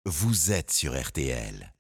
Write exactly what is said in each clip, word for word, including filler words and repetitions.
vous êtes sur R T L.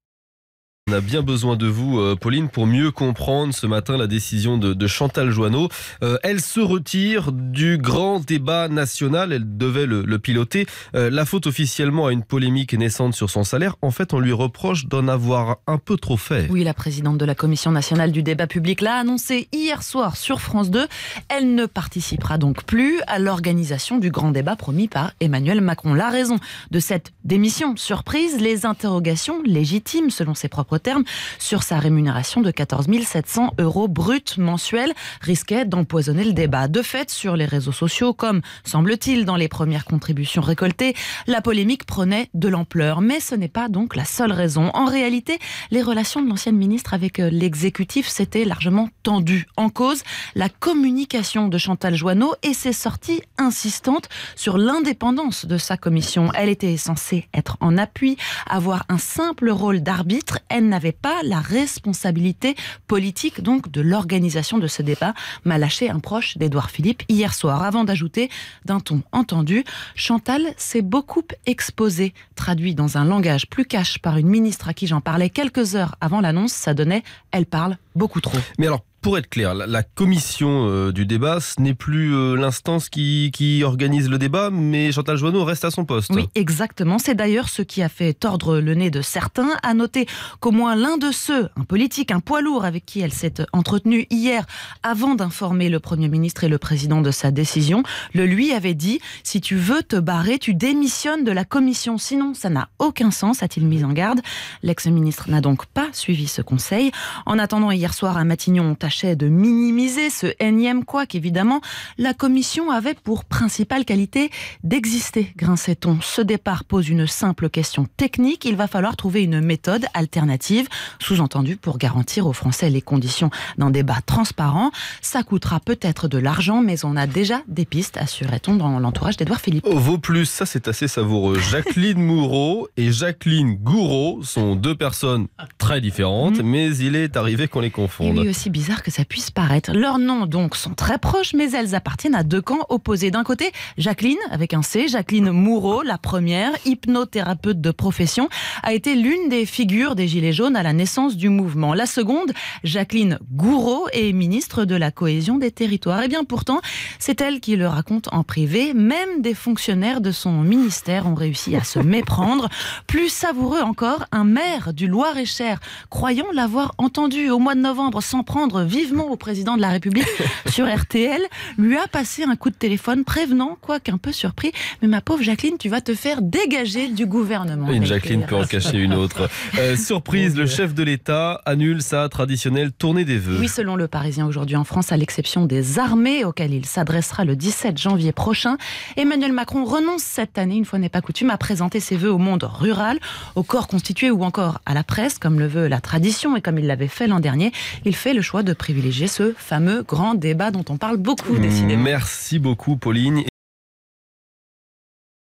On a bien besoin de vous, euh, Pauline, pour mieux comprendre ce matin la décision de, de Chantal Jouanneau. Euh, elle se retire du grand débat national. Elle devait le, le piloter. Euh, la faute officiellement à une polémique naissante sur son salaire. En fait, on lui reproche d'en avoir un peu trop fait. Oui, la présidente de la Commission nationale du débat public l'a annoncé hier soir sur France deux. Elle ne participera donc plus à l'organisation du grand débat promis par Emmanuel Macron. La raison de cette démission surprise, les interrogations légitimes, selon ses propres terme, sur sa rémunération de quatorze mille sept cents euros brut mensuels risquait d'empoisonner le débat. De fait, sur les réseaux sociaux, comme semble-t-il dans les premières contributions récoltées, la polémique prenait de l'ampleur. Mais ce n'est pas donc la seule raison. En réalité, les relations de l'ancienne ministre avec l'exécutif s'étaient largement tendues. En cause, la communication de Chantal Jouanneau et ses sorties insistantes sur l'indépendance de sa commission. Elle était censée être en appui, avoir un simple rôle d'arbitre. Elle n'avait pas la responsabilité politique donc de l'organisation de ce débat, m'a lâché un proche d'Édouard Philippe hier soir, avant d'ajouter d'un ton entendu: Chantal s'est beaucoup exposée, traduit dans un langage plus cash par une ministre à qui j'en parlais quelques heures avant l'annonce, ça donnait « elle parle beaucoup trop ». Mais alors, pour être clair, la, la commission euh, du débat, ce n'est plus euh, l'instance qui, qui organise le débat, mais Chantal Jouanneau reste à son poste. Oui, exactement. C'est d'ailleurs ce qui a fait tordre le nez de certains. À noter qu'au moins l'un de ceux, un politique, un poids lourd avec qui elle s'est entretenue hier, avant d'informer le Premier ministre et le Président de sa décision, le lui avait dit « Si tu veux te barrer, tu démissionnes de la commission. Sinon, ça n'a aucun sens », a-t-il mis en garde. L'ex-ministre n'a donc pas suivi ce conseil. En attendant, hier soir, à Matignon, on tâchait de minimiser ce énième couac. Évidemment, la commission avait pour principale qualité d'exister, grinçait-on. Ce départ pose une simple question technique. Il va falloir trouver une méthode alternative, sous-entendu pour garantir aux Français les conditions d'un débat transparent. Ça coûtera peut-être de l'argent, mais on a déjà des pistes, assurait-on dans l'entourage d'Édouard Philippe. Au vaut plus, ça c'est assez savoureux. Jacqueline Moureau et Jacqueline Gouraud sont deux personnes très différentes, mmh. mais il est arrivé qu'on les confonde. Et oui, aussi bizarre que ça puisse paraître. Leurs noms donc sont très proches, mais elles appartiennent à deux camps opposés. D'un côté, Jacqueline, avec un C, Jacqueline Moureau, la première, hypnothérapeute de profession, a été l'une des figures des Gilets jaunes à la naissance du mouvement. La seconde, Jacqueline Gouraud, est ministre de la cohésion des territoires. Et bien pourtant, c'est elle qui le raconte en privé. Même des fonctionnaires de son ministère ont réussi à se méprendre. Plus savoureux encore, un maire du Loir-et-Cher, croyant l'avoir entendu au mois de novembre s'en prendre vivement au président de la République sur R T L, lui a passé un coup de téléphone prévenant, quoique un peu surpris, mais ma pauvre Jacqueline, tu vas te faire dégager du gouvernement. Une Jacqueline peut en cacher une autre. Euh, surprise, le chef de l'État annule sa traditionnelle tournée des vœux. Oui, selon le Parisien aujourd'hui en France, à l'exception des armées auxquelles il s'adressera le dix-sept janvier prochain, Emmanuel Macron renonce cette année, une fois n'est pas coutume, à présenter ses vœux au monde rural, au corps constitué ou encore à la presse, comme le veut la tradition et comme il l'avait fait l'an dernier. Il fait le choix de privilégier ce fameux grand débat dont on parle beaucoup, décidément. Merci beaucoup, Pauline.